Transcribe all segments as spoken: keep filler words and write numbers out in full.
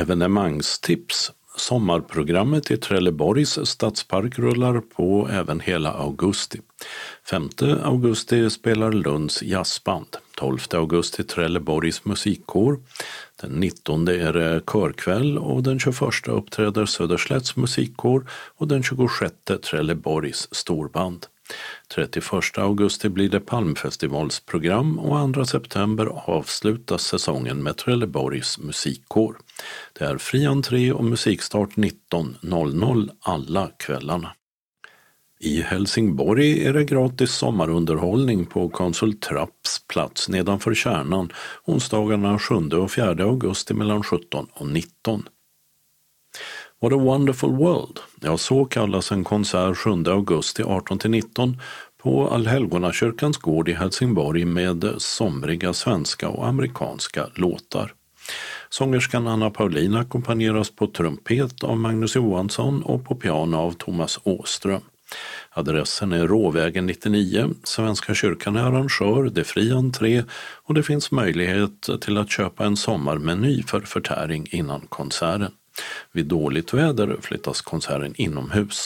Evenemangstips. Sommarprogrammet i Trelleborgs stadspark rullar på även hela augusti. femte augusti spelar Lunds jazzband. tolfte augusti Trelleborgs musikkår. Den nittonde är det körkväll och den tjugoförsta uppträder Söderslätts musikkår och den tjugosjätte Trelleborgs storband. trettioförsta augusti blir det Palmfestivalsprogram och andra september avslutas säsongen med Trelleborgs musikkår. Det är fri entré och musikstart nitton noll noll alla kvällarna. I Helsingborg är det gratis sommarunderhållning på Konsul Trapps plats nedanför Kärnan onsdagarna sjunde och fjärde augusti mellan sjutton och nitton. What a wonderful world! Ja, så kallas en konsert sjunde augusti arton till nitton på Allhelgonakyrkans gård i Helsingborg med somriga svenska och amerikanska låtar. Sångerskan Anna Paulin ackompanjeras på trumpet av Magnus Johansson och på piano av Thomas Åström. Adressen är Råvägen nittionio, Svenska kyrkan är arrangör, det är fri entré och det finns möjlighet till att köpa en sommarmeny för förtäring innan konserten. Vid dåligt väder flyttas konserten inomhus.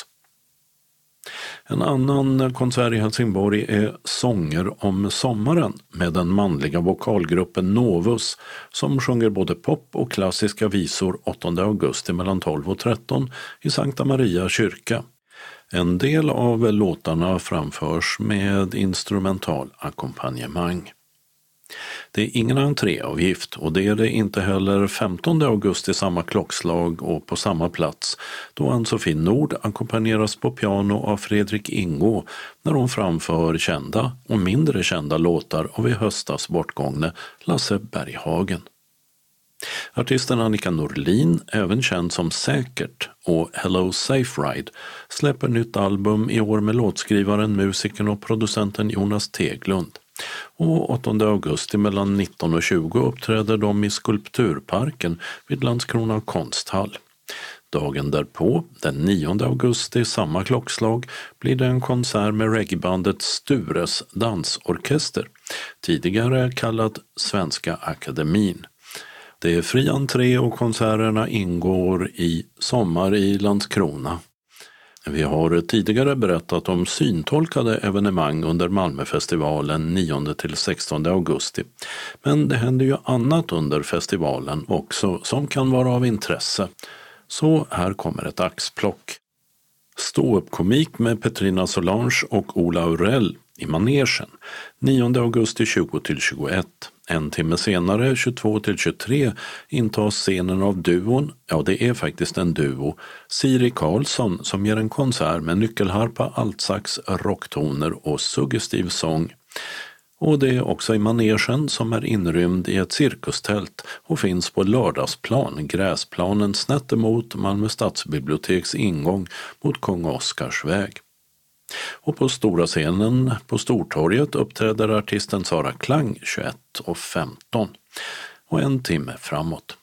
En annan konsert i Helsingborg är Sånger om sommaren med den manliga vokalgruppen Novus som sjunger både pop och klassiska visor åttonde augusti mellan tolv och tretton i Sankta Maria kyrka. En del av låtarna framförs med instrumental ackompanjemang. Det är ingen entréavgift och det är det inte heller femtonde augusti samma klockslag och på samma plats då Ann-Sofie Nord ackompanjeras på piano av Fredrik Ingå när hon framför kända och mindre kända låtar av i höstas bortgångne Lasse Berghagen. Artisten Annika Norlin, även känd som Säkert och Hello Safe Ride, släpper nytt album i år med låtskrivaren, musikern och producenten Jonas Teglund. Och åttonde augusti mellan nitton och tjugo uppträder de i Skulpturparken vid Landskrona konsthall. Dagen därpå, den nionde augusti, samma klockslag, blir det en konsert med reggaebandet Stures dansorkester, tidigare kallad Svenska Akademin. Det är fri entré och konserterna ingår i Sommar i Landskrona. Vi har tidigare berättat om syntolkade evenemang under Malmöfestivalen nionde till sextonde augusti. Men det händer ju annat under festivalen också som kan vara av intresse. Så här kommer ett axplock. Ståuppkomik med Petrina Solange och Ola Aurell i Manegen. nionde augusti tjugo till tjugoett. En timme senare, tjugotvå till tjugotre, intas scenen av duon, ja det är faktiskt en duo, Siri Karlsson som ger en konsert med nyckelharpa, altsax, rocktoner och suggestiv sång. Och det är också i Manegen som är inrymd i ett cirkustält och finns på Lördagsplan, gräsplanen snett emot Malmö stadsbiblioteks ingång mot Kung Oscars väg. Och på stora scenen på Stortorget uppträder artisten Sara Klang tjugoett och femton och en timme framåt.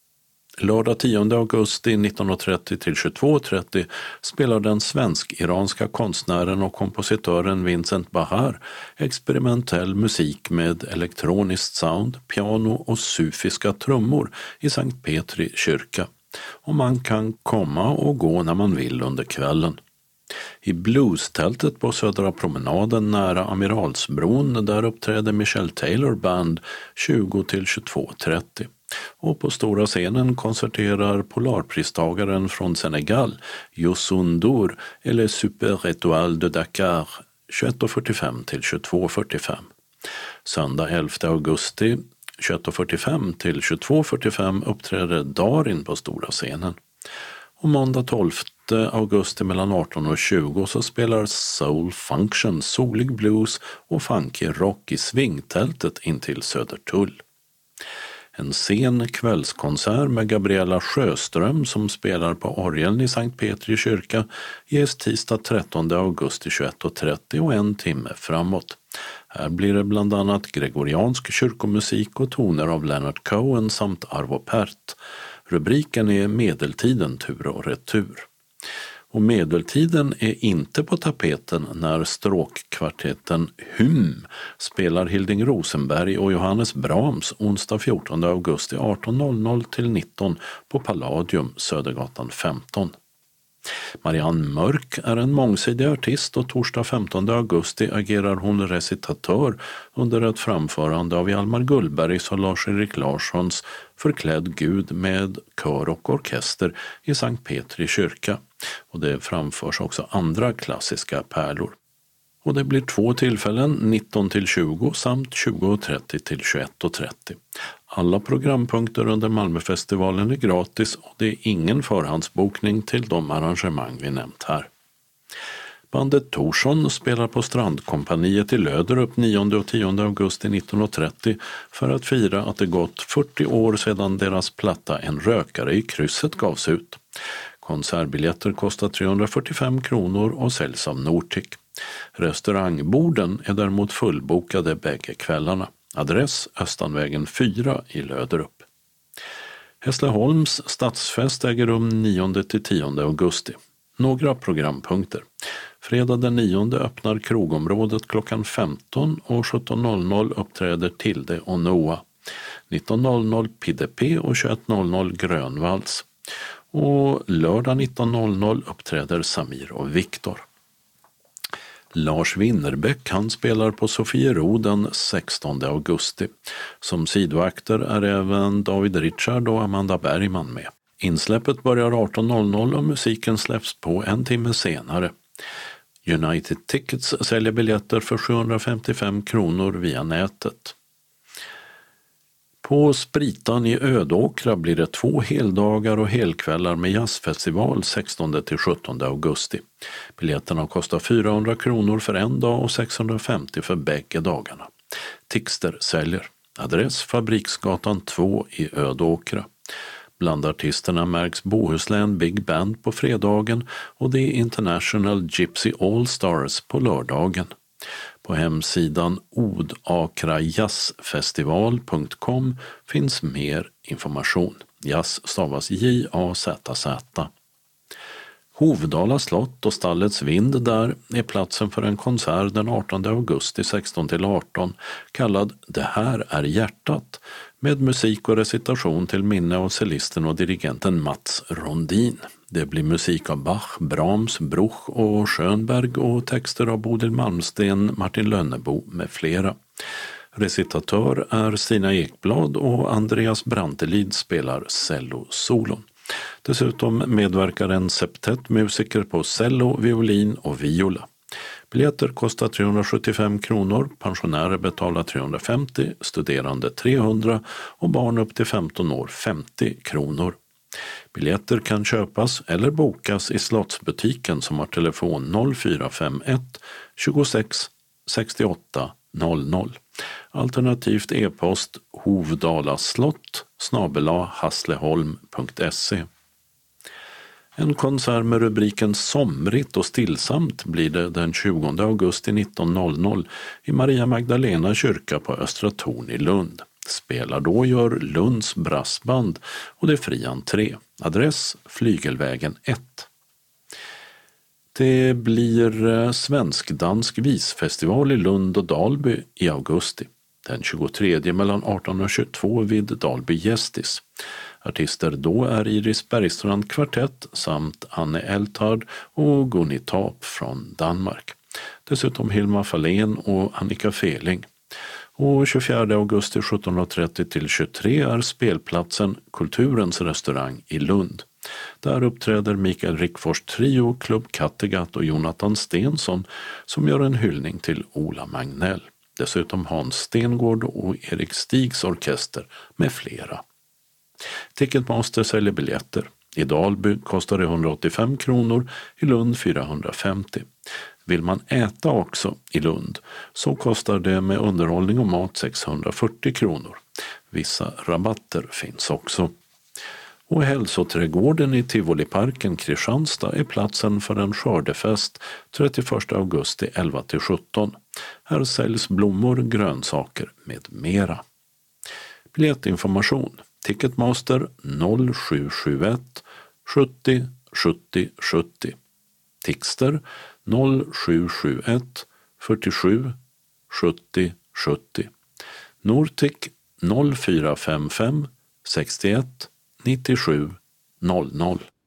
Lördag tionde augusti nitton trettio till tjugotvå trettio spelar den svensk-iranska konstnären och kompositören Vincent Bahar experimentell musik med elektroniskt sound, piano och sufiska trummor i Sankt Petri kyrka. Och man kan komma och gå när man vill under kvällen. I bluestältet på Södra promenaden nära Amiralsbron där uppträder Michelle Taylor Band tjugo till tjugotvå trettio. Och på stora scenen konserterar polarpristagaren från Senegal, Youssou N'Dour eller Super Étoile de Dakar tjugoett fyrtiofem till tjugotvå fyrtiofem. Söndag elfte augusti tjugoett fyrtiofem till tjugotvå fyrtiofem uppträder Darin på stora scenen. Och måndag tolfte augusti mellan arton och tjugo så spelar Soul Function, solig blues och funky rock i Svingtältet intill Södertull. En sen kvällskonsert med Gabriella Sjöström som spelar på orgeln i Sankt Petri kyrka ges tisdag trettonde augusti tjugoett trettio och en timme framåt. Här blir det bland annat gregoriansk kyrkomusik och toner av Leonard Cohen samt Arvo Pärt. Rubriken är Medeltiden tur och retur. Och medeltiden är inte på tapeten när stråkkvartetten Hym spelar Hilding Rosenberg och Johannes Brahms onsdag fjortonde augusti arton noll noll till nitton på Palladium, Södergatan femton. Marianne Mörk är en mångsidig artist och torsdag femtonde augusti agerar hon recitatör under ett framförande av Hjalmar Gullbergs och Lars-Erik Larssons Förklädd Gud med kör och orkester i Sankt Petri kyrka. Och det framförs också andra klassiska pärlor. Och det blir två tillfällen, nitton till tjugo samt tjugo och trettio till tjugoett och trettio. Alla programpunkter under Malmöfestivalen är gratis och det är ingen förhandsbokning till de arrangemang vi nämnt här. Bandet Torsson spelar på Strandkompaniet i Löderup nionde och tionde augusti nitton och trettio för att fira att det gått fyrtio år sedan deras platta En rökare i krysset gavs ut. Konsertbiljetter kostar trehundrafyrtiofem kronor och säljs av Nortic. Restaurangborden är däremot fullbokade bägge kvällarna. Adress Östanvägen fyra i Löderup. Hässleholms stadsfest äger rum nionde till tionde augusti. Några programpunkter. Fredag den nionde öppnar krogområdet klockan femton och sjutton noll noll uppträder Tilde och Noah. nitton noll noll P D P och tjugoett noll noll Grönvalls. Och lördag nitton noll noll uppträder Samir och Viktor. Lars Winnerbäck han spelar på Sofiero den sextonde augusti. Som sidoakter är även David Richard och Amanda Bergman med. Insläppet börjar arton noll noll och musiken släpps på en timme senare. United Tickets säljer biljetter för sjuhundrafemtiofem kronor via nätet. På Spritan i Ödåkra blir det två heldagar och helkvällar med jazzfestival sextonde till sjuttonde augusti. Biljetterna kostar fyrahundra kronor för en dag och sexhundrafemtio för bägge dagarna. Tixter säljer. Adress Fabriksgatan två i Ödåkra. Bland artisterna märks Bohuslän Big Band på fredagen och det är International Gypsy All Stars på lördagen. På hemsidan odakrajazzfestival punkt com finns mer information. Jazz stavas J A Z Z. Hovdala slott och stallets vind där är platsen för en konsert den artonde augusti sexton till arton kallad Det här är hjärtat med musik och recitation till minne av cellisten och dirigenten Mats Rondin. Det blir musik av Bach, Brahms, Bruch och Schönberg och texter av Bodil Malmsten, Martin Lönnebo med flera. Recitatör är Stina Ekblad och Andreas Brantelid spelar cello-solon. Dessutom medverkar en septett musiker på cello, violin och viola. Biljetter kostar trehundrasjuttiofem kronor, pensionärer betalar trehundrafemtio, studerande trehundra och barn upp till femton år femtio kronor. Biljetter kan köpas eller bokas i Slottsbutiken som har telefon noll fyra fem ett tjugosex sextioåtta noll noll. Alternativt e-post hovdalaslott snabel-a hassleholm punkt se. En konsert med rubriken Somrigt och stillsamt blir det den tjugonde augusti nitton noll noll i Maria Magdalena kyrka på Östra Torn i Lund. Spelar då gör Lunds brassband och det är fri entré. Adress Flygelvägen ett. Det blir svensk-dansk visfestival i Lund och Dalby i augusti. Den tjugotredje mellan arton och tjugotvå vid Dalby Gästis. Artister då är Iris Bergstrand kvartett samt Anne Eltard och Gunni Tap från Danmark. Dessutom Hilma Fahlén och Annika Feling. Och tjugofjärde augusti sjutton trettio till tjugotre är spelplatsen Kulturens restaurang i Lund. Där uppträder Mikael Rickfors trio, Klubb Kattegatt och Jonathan Stensson som gör en hyllning till Ola Magnell. Dessutom Hans Stengård och Erik Stigs orkester med flera. Ticketmaster säljer biljetter. I Dalby kostar det hundraåttiofem kronor, i Lund fyrahundrafemtio. Vill man äta också i Lund så kostar det med underhållning och mat sexhundrafyrtio kronor. Vissa rabatter finns också. Och hälsoträdgården i Tivoliparken Kristianstad är platsen för en skördefest trettioförsta augusti elva till sjutton. Här säljs blommor, grönsaker med mera. Biljettinformation Ticketmaster noll sju sju ett sjuttio sjuttio sjuttio Tixter noll sju sju ett fyrtiosju sjuttio sjuttio. Nortic noll fyra fem fem sextioett nittiosju noll noll.